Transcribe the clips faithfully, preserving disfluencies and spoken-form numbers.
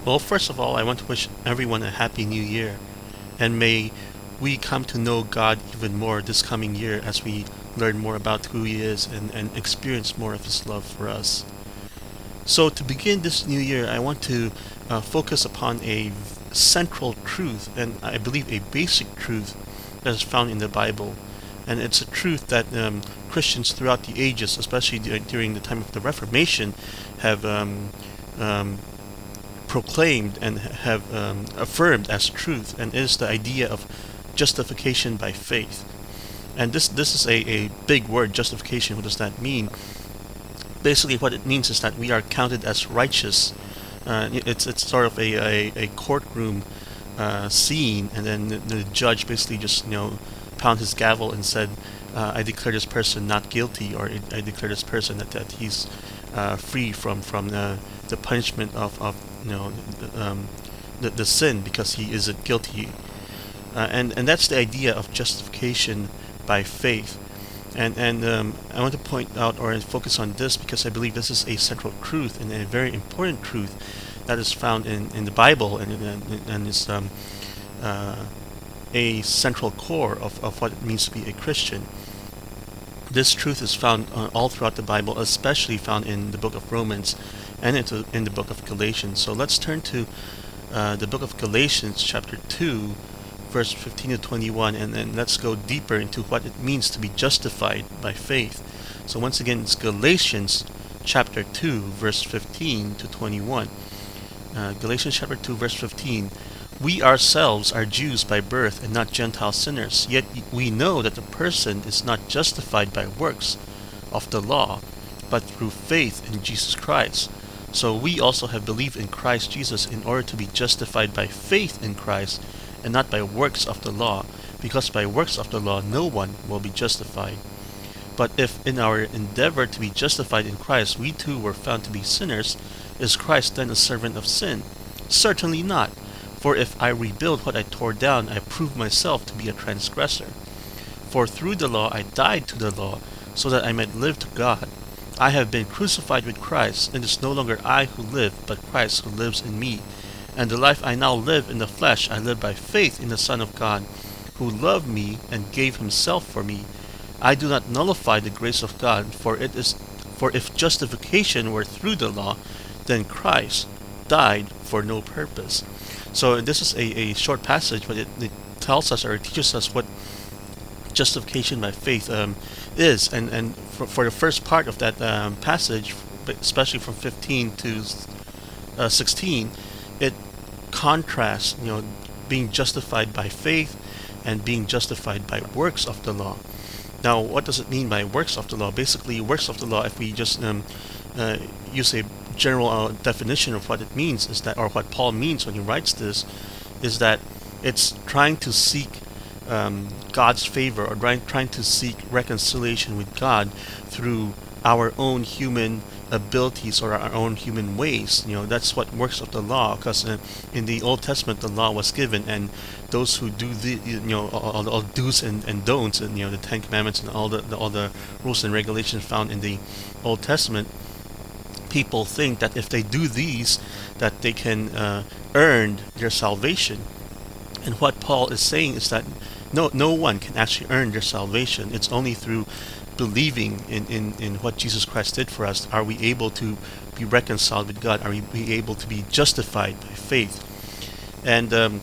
Well, first of all, I want to wish everyone a happy new year, and may we come to know God even more this coming year as we learn more about who He is and, and experience more of His love for us. So, to begin this new year, I want to uh, focus upon a central truth, and I believe a basic truth that is found in the Bible. And it's a truth that um, Christians throughout the ages, especially dur- during the time of the Reformation, have um, um, proclaimed and have um, affirmed as truth, and is the idea of justification by faith. And this this is a, a big word, justification. What does that mean? Basically, what it means is that we are counted as righteous. Uh, it's it's sort of a, a, a courtroom uh, scene, and then the, the judge basically just you know pound his gavel and said, uh, "I declare this person not guilty," or "I I declare this person that, that he's uh, free from from the, the punishment of, of you know um, the the sin because he isn't guilty." Uh, and and that's the idea of justification by faith. And and um, I want to point out or focus on this because I believe this is a central truth and a very important truth that is found in, in the Bible, and and, and is um, uh, a central core of, of what it means to be a Christian. This truth is found uh, all throughout the Bible, especially found in the book of Romans and into, in the book of Galatians. So let's turn to uh, the book of Galatians, chapter two, verse fifteen to twenty-one, and then let's go deeper into what it means to be justified by faith. So once again, it's Galatians chapter two, verse fifteen to twenty-one. Uh, Galatians chapter two, verse fifteen. We ourselves are Jews by birth and not Gentile sinners, yet we know that the person is not justified by works of the law, but through faith in Jesus Christ. So we also have believed in Christ Jesus in order to be justified by faith in Christ, and not by works of the law, because by works of the law no one will be justified. But if in our endeavor to be justified in Christ we too were found to be sinners, is Christ then a servant of sin? Certainly not. For if I rebuild what I tore down, I prove myself to be a transgressor. For through the law I died to the law, so that I might live to God. I have been crucified with Christ, and it is no longer I who live, but Christ who lives in me. And the life I now live in the flesh, I live by faith in the Son of God, who loved me and gave himself for me. I do not nullify the grace of God, for it is for if justification were through the law, then Christ died for no purpose. So this is a, a short passage, but it, it tells us or it teaches us what justification by faith um, is. And, and for, for the first part of that um, passage, especially from fifteen to uh, sixteen, it contrasts, you know, being justified by faith and being justified by works of the law. Now, what does it mean by works of the law? Basically, works of the law, if we just um, uh, use a general uh, definition of what it means, is that, or what Paul means when he writes this, is that it's trying to seek um, God's favor, or trying, trying to seek reconciliation with God through our own human abilities or our own human ways. You know, that's what works of the law, because uh, in the Old Testament the law was given, and those who do the you know all, all do's and, and don'ts, and you know the Ten Commandments and all the, the all the rules and regulations found in the Old Testament, people think that if they do these, that they can uh, earn their salvation. And what Paul is saying is that no no one can actually earn their salvation. It's only through believing in, in, in what Jesus Christ did for us are we able to be reconciled with God, are we be able to be justified by faith. And um,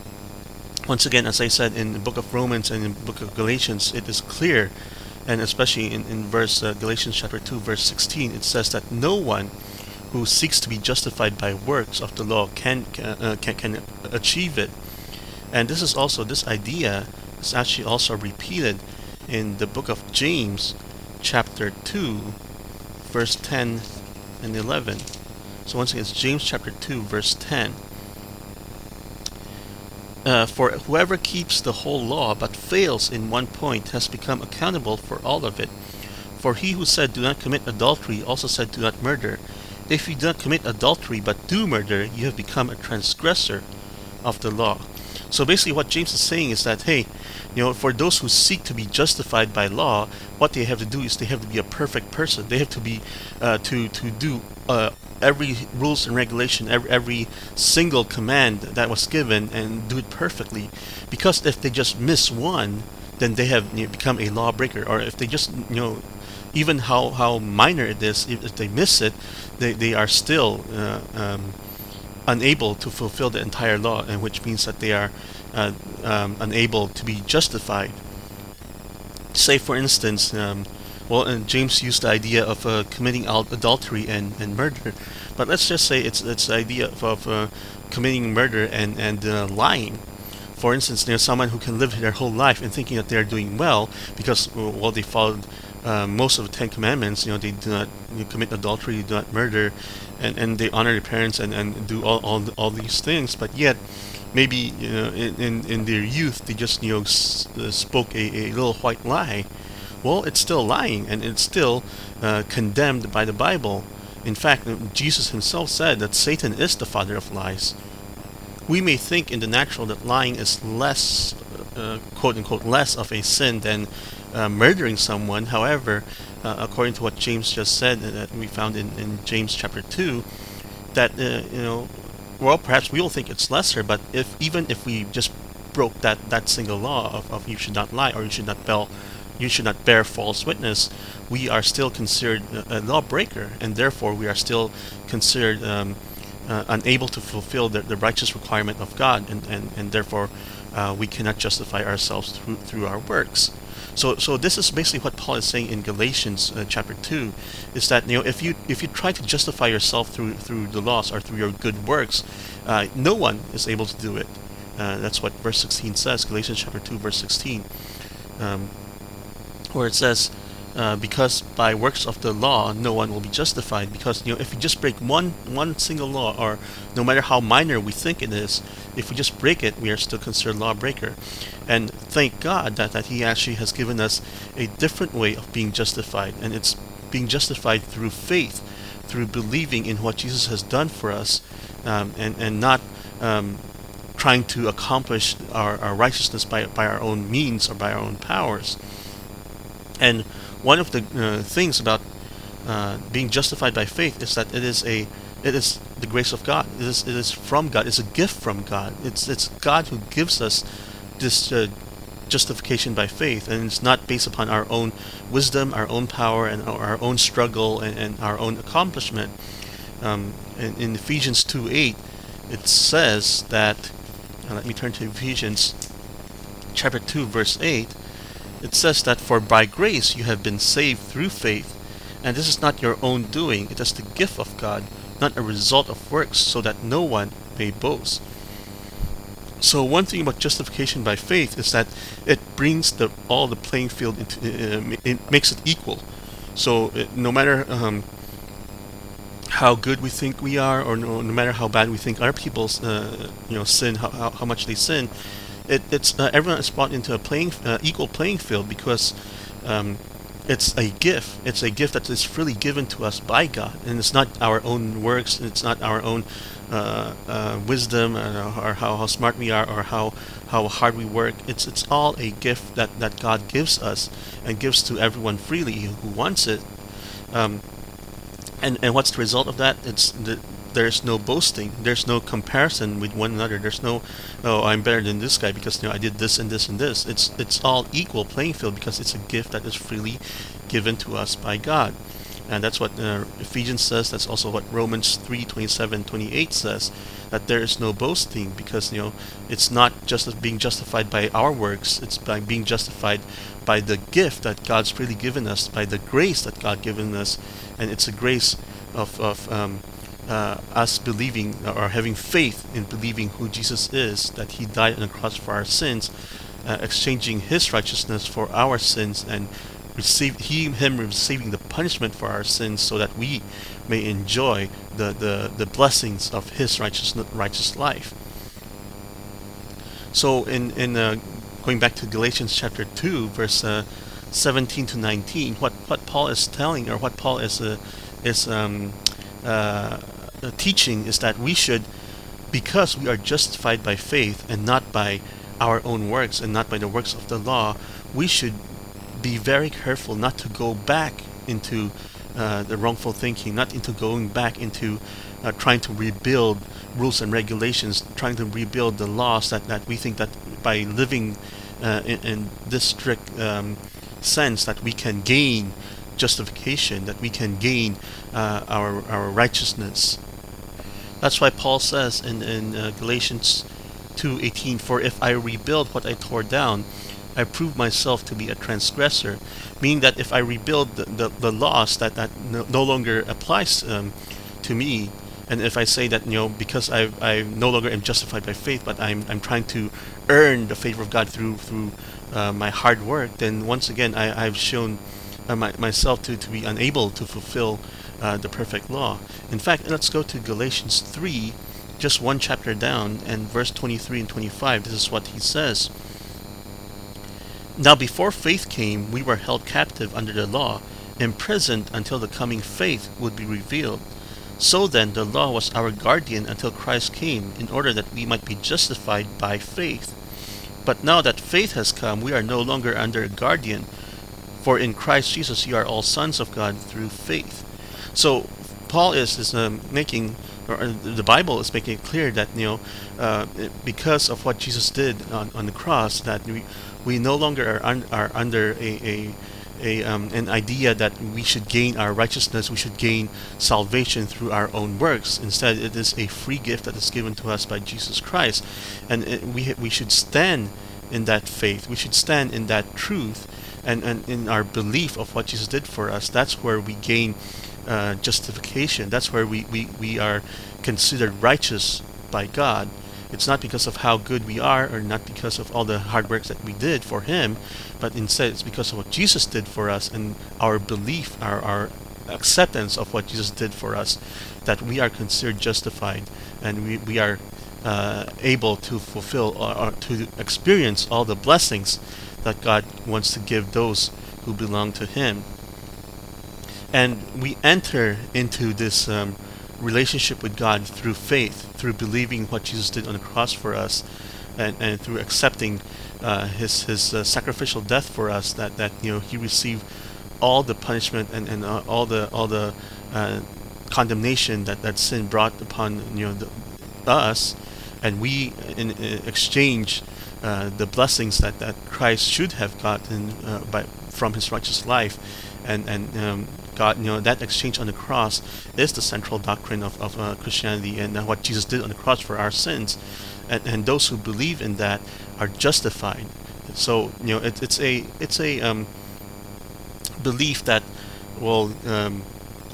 once again, as I said, in the book of Romans and in the book of Galatians, it is clear, and especially in, in verse uh, Galatians chapter two, verse sixteen, it says that no one who seeks to be justified by works of the law can uh, can, can achieve it. And this is also, this idea is actually also repeated in the book of James, chapter two, verse ten and eleven. So once again, it's James chapter two, verse ten. Uh, for whoever keeps the whole law but fails in one point has become accountable for all of it. For he who said, "Do not commit adultery," also said, "Do not murder." If you do not commit adultery but do murder, you have become a transgressor of the law. So basically what James is saying is that, hey, you know, for those who seek to be justified by law, what they have to do is they have to be a perfect person. They have to be, uh, to, to do uh, every rules and regulation, every, every single command that was given and do it perfectly. Because if they just miss one, then they have, you know, become a lawbreaker. Or if they just, you know, even how, how minor it is, if, if they miss it, they, they are still uh, um, unable to fulfill the entire law, and which means that they are uh, um, unable to be justified. Say, for instance, um, well, and James used the idea of uh, committing adultery and, and murder, but let's just say it's it's the idea of, of uh, committing murder and and uh, lying. For instance, there's someone who can live their whole life and thinking that they're doing well because, well, they followed uh, most of the Ten Commandments. You know, they do not, you know, commit adultery, do not murder, and, and they honor their parents and, and do all, all all these things. But yet, maybe, you know, in, in, in their youth, they just, you know, s- uh, spoke a, a little white lie. Well, it's still lying, and it's still uh, condemned by the Bible. In fact, Jesus himself said that Satan is the father of lies. We may think in the natural that lying is less, uh, quote unquote, less of a sin than uh, murdering someone. However, uh, according to what James just said, uh, that we found in, in James chapter two, that, uh, you know, well, perhaps we will think it's lesser, but if even if we just broke that, that single law of, of you should not lie, or you should not bear, you should not bear false witness, we are still considered a, a lawbreaker, and therefore we are still considered um, uh, unable to fulfill the, the righteous requirement of God, and, and, and therefore uh, we cannot justify ourselves through through our works. So, so this is basically what Paul is saying in Galatians uh, chapter two, is that, you know, if you if you try to justify yourself through through the laws or through your good works, uh, no one is able to do it. Uh, that's what verse sixteen says, Galatians chapter two, verse sixteen, um, where it says, uh, "Because by works of the law no one will be justified." Because, you know, if you just break one one single law, or no matter how minor we think it is, if we just break it, we are still considered lawbreaker. And thank God that, that He actually has given us a different way of being justified, and it's being justified through faith, through believing in what Jesus has done for us, um, and and not um, trying to accomplish our, our righteousness by by our own means or by our own powers. And one of the uh, things about uh, being justified by faith is that it is a it is the grace of God. It is it is from God. It's a gift from God. It's it's God who gives us this uh, justification by faith, and it's not based upon our own wisdom, our own power, and our, our own struggle, and, and our own accomplishment. Um, in, in Ephesians two eight, it says that. Uh, let me turn to Ephesians chapter two, verse eight. It says that, "For by grace you have been saved through faith, and this is not your own doing; it is the gift of God, not a result of works, so that no one may boast." So one thing about justification by faith is that it brings the all the playing field into, uh, it makes it equal. So it, no matter um, how good we think we are, or no, no matter how bad we think other people's uh, you know sin, how, how, how much they sin, it, it's uh, everyone is brought into a playing uh, equal playing field, because um, it's a gift. It's a gift that is freely given to us by God, and it's not our own works. It's not our own uh, uh, wisdom, uh, or how, how smart we are, or how how hard we work. It's it's all a gift that, that God gives us, and gives to everyone freely who wants it. Um, and and what's the result of that? It's the, there's no boasting. There's no comparison with one another. There's no, oh, I'm better than this guy because, you know, I did this and this and this. It's it's all equal playing field, because it's a gift that is freely given to us by God. And that's what uh, Ephesians says. That's also what Romans three twenty-seven, twenty-eight says, that there is no boasting, because, you know, it's not just being justified by our works. It's by being justified by the gift that God's freely given us, by the grace that God given us. And it's a grace of, of um, uh, us believing, or having faith in believing who Jesus is, that He died on the cross for our sins, uh, exchanging His righteousness for our sins, and receive he him receiving the punishment for our sins, so that we may enjoy the, the, the blessings of His righteous righteous life. So in in uh, going back to Galatians chapter two, verse uh, seventeen to nineteen, what, what Paul is telling, or what Paul is uh, is um, uh, teaching, is that we should, because we are justified by faith and not by our own works and not by the works of the law, we should be very careful not to go back into uh, the wrongful thinking, not into going back into uh, trying to rebuild rules and regulations, trying to rebuild the laws that, that we think that by living uh, in, in this strict um, sense that we can gain justification, that we can gain uh, our our righteousness. That's why Paul says in, in uh, Galatians two eighteen, "For if I rebuild what I tore down, I prove myself to be a transgressor," meaning that if I rebuild the, the, the laws that, that no, no longer applies um, to me, and if I say that, you know, because I I no longer am justified by faith, but I'm I'm trying to earn the favor of God through through uh, my hard work, then once again I, I've shown uh, my, myself to, to be unable to fulfill uh, the perfect law. In fact, let's go to Galatians three, just one chapter down, and verse twenty-three and twenty-five. This is what he says. "Now before faith came, we were held captive under the law, imprisoned until the coming faith would be revealed. So then the law was our guardian until Christ came, in order that we might be justified by faith. But now that faith has come, we are no longer under a guardian, for in Christ Jesus you are all sons of God through faith." So Paul is, is um, making, or the Bible is making it clear that, you know, uh, because of what Jesus did on, on the cross, that we we no longer are, un, are under a, a A, um, an idea that we should gain our righteousness, we should gain salvation through our own works. Instead, it is a free gift that is given to us by Jesus Christ, and it, we we should stand in that faith. We should stand in that truth, and, and in our belief of what Jesus did for us. That's where we gain uh, justification. That's where we, we, we are considered righteous by God. It's not because of how good we are, or not because of all the hard works that we did for Him, but instead it's because of what Jesus did for us, and our belief, our, our acceptance of what Jesus did for us, that we are considered justified, and we, we are uh, able to fulfill or, or to experience all the blessings that God wants to give those who belong to Him. And we enter into this um, relationship with God through faith, through believing what Jesus did on the cross for us, and, and through accepting uh, his his uh, sacrificial death for us. That, that you know He received all the punishment and, and uh, all the all the uh, condemnation that, that sin brought upon you know the, us, and we in, in exchange uh, the blessings that, that Christ should have gotten uh, by from His righteous life, and and um, God, you know, that exchange on the cross is the central doctrine of, of uh, Christianity, and uh, what Jesus did on the cross for our sins, and, and those who believe in that are justified. So you know, it, it's a it's a um, belief that will um,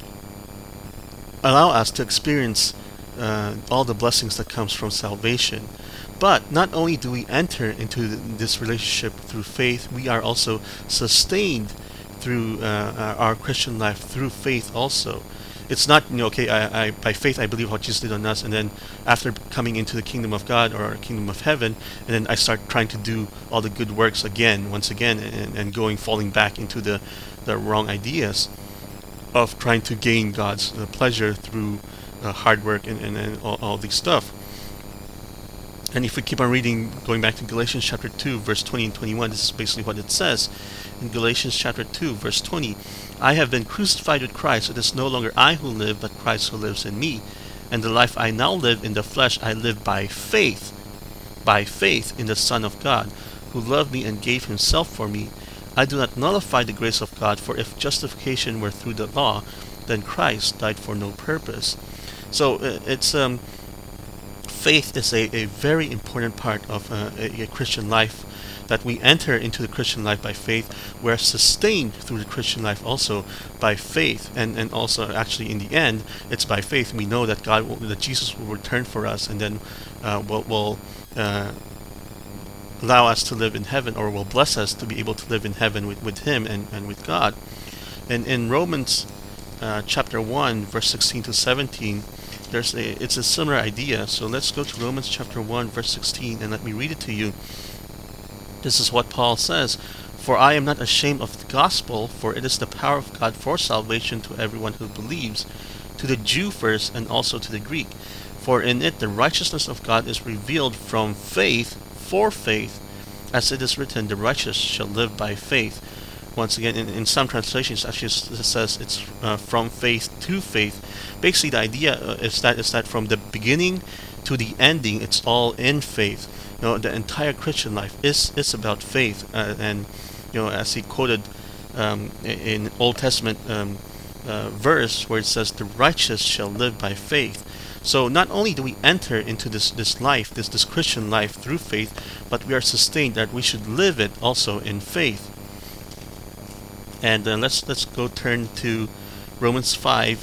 allow us to experience uh, all the blessings that comes from salvation. But not only do we enter into this relationship through faith, we are also sustained through uh, our Christian life through faith also. It's not, you know, okay, I, I by faith I believe what Jesus did on us, and then after coming into the kingdom of God or kingdom of heaven, and then I start trying to do all the good works again, once again, and, and going, falling back into the, the wrong ideas of trying to gain God's uh, pleasure through uh, hard work and, and, and all, all these stuff. And if we keep on reading, going back to Galatians chapter two, verse twenty and twenty-one, this is basically what it says. In Galatians chapter two, verse twenty, "I have been crucified with Christ. It is no longer I who live, but Christ who lives in me. And the life I now live in the flesh, I live by faith, by faith in the Son of God, who loved me and gave Himself for me. I do not nullify the grace of God, for if justification were through the law, then Christ died for no purpose." So uh, it's um. faith is a, a very important part of uh, a, a Christian life, that we enter into the Christian life by faith. We're sustained through the Christian life also by faith, and, and also actually in the end it's by faith. We know that God will, that Jesus will return for us, and then uh, will, will uh, allow us to live in heaven, or will bless us to be able to live in heaven with, with Him and, and with God. And in Romans uh, chapter one, verse sixteen to seventeen, There's a, it's a similar idea. So let's go to Romans chapter one, verse sixteen, and let me read it to you. This is what Paul says: "For I am not ashamed of the gospel, for it is the power of God for salvation to everyone who believes, to the Jew first, and also to the Greek. For in it the righteousness of God is revealed from faith for faith, as it is written, the righteous shall live by faith. Once again, in, in some translations, actually it says it's uh, from faith to faith. Basically, the idea uh, is that is that from the beginning to the ending, it's all in faith. You know, the entire Christian life is is about faith, uh, and you know, as he quoted um, in Old Testament um, uh, verse where it says, "The righteous shall live by faith." So not only do we enter into this, this life, this, this Christian life through faith, but we are sustained that we should live it also in faith. And uh, let's let's go turn to Romans five,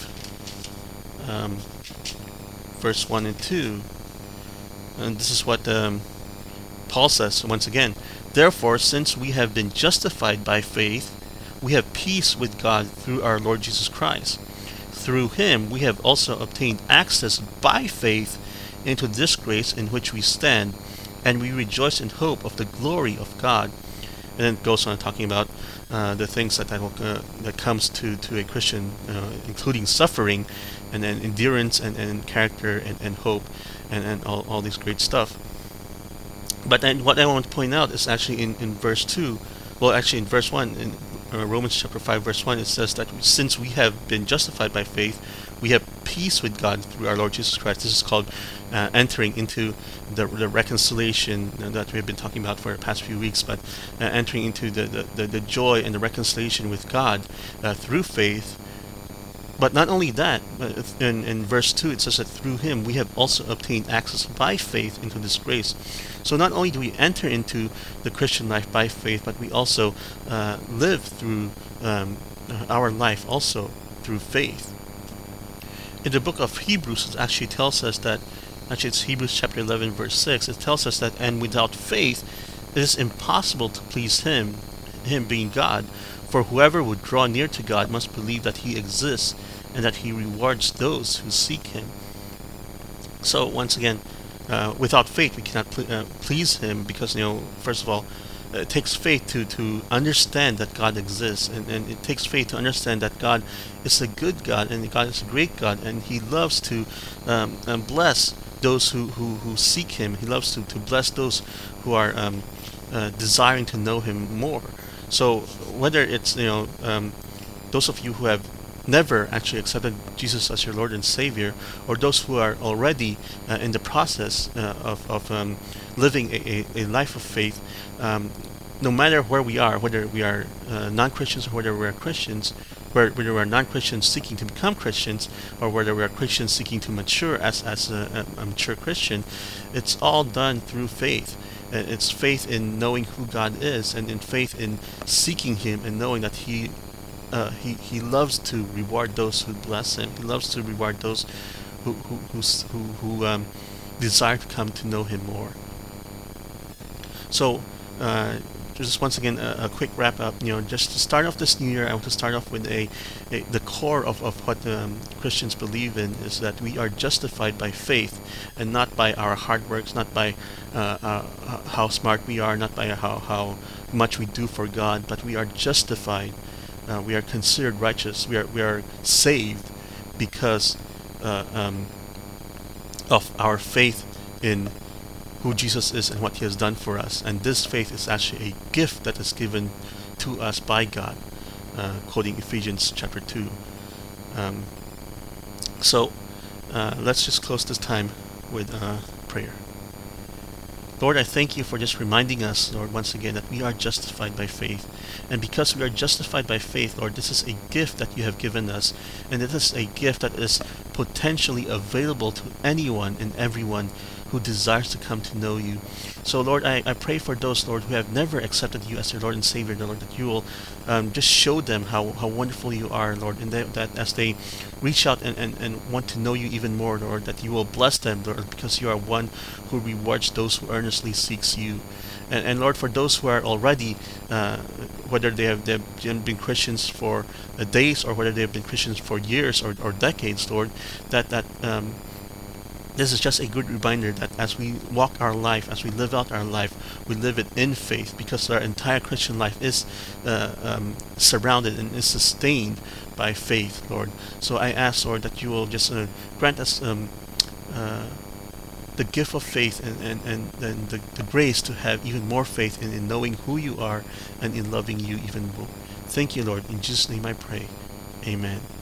um, verse one and two. And this is what um, Paul says once again. "Therefore, since we have been justified by faith, we have peace with God through our Lord Jesus Christ. Through him we have also obtained access by faith into this grace in which we stand, and we rejoice in hope of the glory of God." And then it goes on talking about uh, the things that that, uh, that comes to, to a Christian, uh, including suffering, and then endurance, and, and character, and, and hope, and, and all, all this great stuff. But then what I want to point out is actually in, in verse two, well actually in verse one, in uh, Romans chapter five verse one, it says that since we have been justified by faith, we have peace with God through our Lord Jesus Christ. This is called uh, entering into the, the reconciliation that we have been talking about for the past few weeks, but uh, entering into the, the, the, the joy and the reconciliation with God uh, through faith. But not only that, but in, in verse two it says that through him we have also obtained access by faith into this grace. So not only do we enter into the Christian life by faith, but we also uh, live through um, our life also through faith. In the book of Hebrews, it actually tells us that, actually it's Hebrews chapter eleven verse six, it tells us that, "And without faith it is impossible to please him," him being God, "for whoever would draw near to God must believe that he exists, and that he rewards those who seek him." So once again, uh, without faith we cannot ple- uh, please him, because, you know, first of all, it takes faith to, to understand that God exists, and, and it takes faith to understand that God is a good God, and God is a great God, and he loves to um, um, bless those who, who, who seek him. He loves to, to bless those who are um, uh, desiring to know him more. So whether it's, you know, um, those of you who have never actually accepted Jesus as your Lord and Savior, or those who are already uh, in the process uh, of, of um, living a, a, a life of faith, um, no matter where we are, whether we are uh, non-Christians or whether we are Christians, whether we are non-Christians seeking to become Christians, or whether we are Christians seeking to mature as, as a, a mature Christian, it's all done through faith. It's faith in knowing who God is, and in faith in seeking him and knowing that he uh, he, he loves to reward those who bless him. He loves to reward those who who who, who, who um, desire to come to know him more. So uh, just once again a, a quick wrap up. You know, just to start off this new year, I want to start off with a, a the core of, of what um, Christians believe in is that we are justified by faith, and not by our hard works, not by uh, uh, how smart we are, not by how how much we do for God, but we are justified. Uh, we are considered righteous. We are we are saved because uh, um, of our faith in who Jesus is and what he has done for us. And this faith is actually a gift that is given to us by God, uh, quoting Ephesians chapter two. Um, so uh, let's just close this time with uh, prayer. Lord, I thank you for just reminding us, Lord, once again, that we are justified by faith. And because we are justified by faith, Lord, this is a gift that you have given us. And it is a gift that is potentially available to anyone and everyone who desires to come to know you. So, Lord, I, I pray for those, Lord, who have never accepted you as their Lord and Savior, Lord, that you will um, just show them how, how wonderful you are, Lord, and that, that as they reach out and, and, and want to know you even more, Lord, that you will bless them, Lord, because you are one who rewards those who earnestly seeks you. And, and Lord, for those who are already, uh, whether they have, they have been Christians for uh, days or whether they have been Christians for years or, or decades, Lord, that, that um, this is just a good reminder that as we walk our life, as we live out our life, we live it in faith, because our entire Christian life is uh, um, surrounded and is sustained by faith, Lord. So I ask, Lord, that you will just uh, grant us um, uh, the gift of faith and, and, and, and the, the grace to have even more faith in, in knowing who you are and in loving you even more, Thank you, Lord. In Jesus' name I pray. Amen.